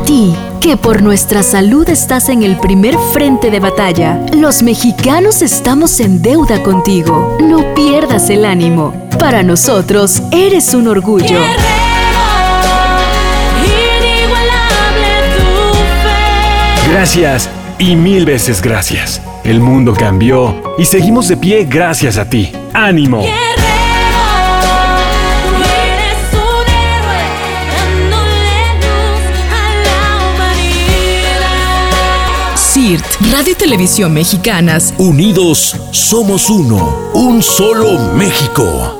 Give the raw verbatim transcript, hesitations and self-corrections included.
ti, que por nuestra salud estás en el primer frente de batalla. Los mexicanos estamos en deuda contigo. No pierdas el ánimo. Para nosotros, eres un orgullo. Guerrero, inigualable tu fe. Gracias y mil veces gracias. El mundo cambió y seguimos de pie gracias a ti. ¡Ánimo! Guerrero, eres un héroe, dándole luz a la humanidad. C I R T, Radio y Televisión Mexicanas. Unidos somos uno, un solo México.